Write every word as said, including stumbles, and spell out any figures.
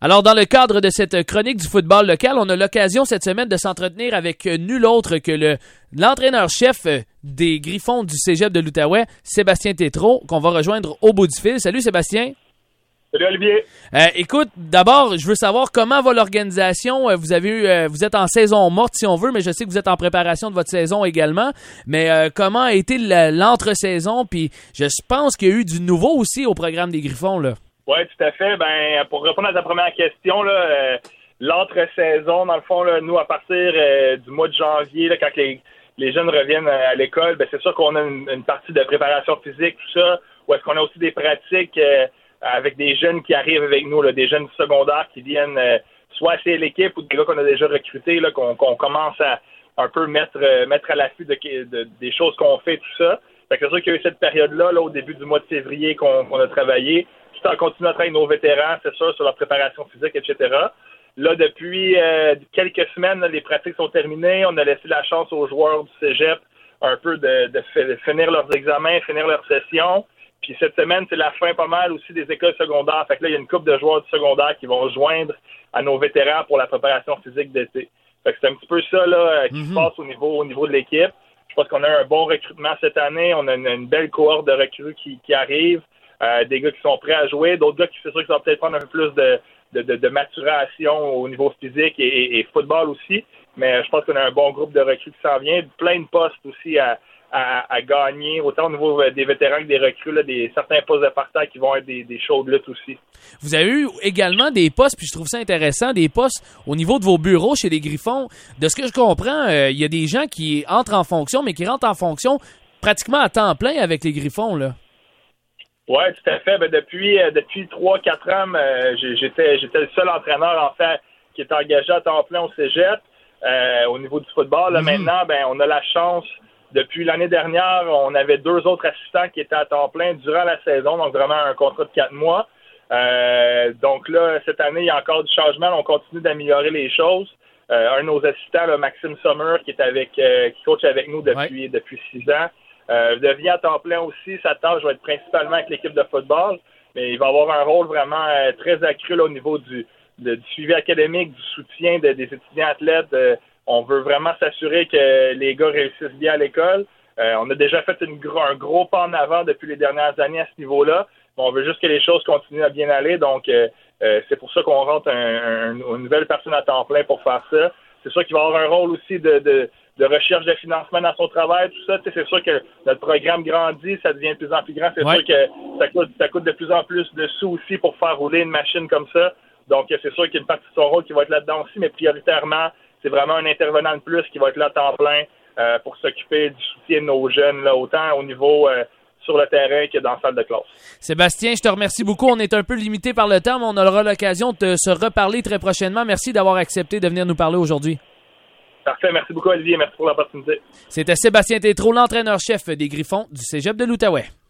Alors, dans le cadre de cette chronique du football local, on a l'occasion cette semaine de s'entretenir avec nul autre que le l'entraîneur-chef des Griffons du Cégep de l'Outaouais, Sébastien Tétrault, qu'on va rejoindre au bout du fil. Salut Sébastien. Salut Olivier. Euh, écoute, d'abord, je veux savoir comment va l'organisation. Euh, vous avez eu, euh, vous êtes en saison morte si on veut, mais je sais que vous êtes en préparation de votre saison également. Mais euh, comment a été l'entre-saison? Puis je pense qu'il y a eu du nouveau aussi au programme des Griffons, là. Oui, tout à fait. Ben, pour répondre à ta première question, là, euh, l'entre-saison, dans le fond, là, nous, à partir euh, du mois de janvier, là, quand les, les jeunes reviennent à l'école, ben, c'est sûr qu'on a une, une partie de préparation physique, tout ça, ou est-ce qu'on a aussi des pratiques euh, avec des jeunes qui arrivent avec nous, là, des jeunes secondaires qui viennent euh, soit essayer l'équipe ou des gars qu'on a déjà recrutés, là, qu'on, qu'on commence à un peu mettre, euh, mettre à l'affût de, de, des choses qu'on fait, tout ça. Fait que c'est sûr qu'il y a eu cette période-là, là, au début du mois de février, qu'on, qu'on a travaillé. Tout en continuant à travailler nos vétérans, c'est sûr, sur leur préparation physique, et cetera. Là, depuis euh, quelques semaines, là, les pratiques sont terminées. On a laissé la chance aux joueurs du cégep un peu de, de, de finir leurs examens, finir leurs sessions. Puis cette semaine, c'est la fin pas mal aussi des écoles secondaires. Fait que là, il y a une couple de joueurs du secondaire qui vont joindre à nos vétérans pour la préparation physique d'été. Fait que c'est un petit peu ça là qui mm-hmm. se passe au niveau, au niveau de l'équipe. Je pense qu'on a un bon recrutement cette année. On a une, une belle cohorte de recrues qui, qui arrive. Euh, des gars qui sont prêts à jouer, d'autres gars qui c'est sûr qu'ils vont peut-être prendre un peu plus de, de, de, de maturation au niveau physique et, et, et football aussi. Mais je pense qu'on a un bon groupe de recrues qui s'en vient. Plein de postes aussi à, à, à gagner, autant au niveau des vétérans que des recrues, là, des certains postes de partage qui vont être des, des shows de lutte aussi. Vous avez eu également des postes, puis je trouve ça intéressant, des postes au niveau de vos bureaux chez les Griffons. De ce que je comprends, il euh, y a des gens qui entrent en fonction, mais qui rentrent en fonction pratiquement à temps plein avec les Griffons, là. Oui, tout à fait. Ben, depuis euh, depuis trois quatre ans, euh, j'étais j'étais le seul entraîneur, en fait, qui était engagé à temps plein au cégep euh, au niveau du football. Là, mm-hmm. Maintenant, ben on a la chance, depuis l'année dernière, on avait deux autres assistants qui étaient à temps plein durant la saison, donc vraiment un contrat de quatre mois. Euh, donc là, cette année, il y a encore du changement. On continue d'améliorer les choses. Euh, un de nos assistants, là, Maxime Sommer, qui est avec euh, qui coach avec nous depuis ouais. depuis six ans. Euh, devient à temps plein aussi. Sa tâche va être principalement avec l'équipe de football, mais il va avoir un rôle vraiment euh, très accru là, au niveau du, de, du suivi académique, du soutien de, des étudiants athlètes. Euh, on veut vraiment s'assurer que les gars réussissent bien à l'école. Euh, on a déjà fait une, un gros pas en avant depuis les dernières années à ce niveau-là. On veut juste que les choses continuent à bien aller. Donc, euh, euh, c'est pour ça qu'on rentre un, un, une nouvelle personne à temps plein pour faire ça. C'est sûr qu'il va avoir un rôle aussi de... de de recherche de financement dans son travail, tout ça. C'est sûr que notre programme grandit, ça devient de plus en plus grand. C'est ouais. sûr que ça coûte, ça coûte de plus en plus de sous aussi pour faire rouler une machine comme ça. Donc, c'est sûr qu'il y a une partie de son rôle qui va être là-dedans aussi, mais prioritairement, c'est vraiment un intervenant de plus qui va être là à temps plein euh, pour s'occuper du soutien de nos jeunes, là, autant au niveau euh, sur le terrain que dans la salle de classe. Sébastien, je te remercie beaucoup. On est un peu limité par le temps, mais on aura l'occasion de se reparler très prochainement. Merci d'avoir accepté de venir nous parler aujourd'hui. Parfait, merci beaucoup Olivier, merci pour l'opportunité. C'était Sébastien Tétrault, l'entraîneur-chef des Griffons du Cégep de l'Outaouais.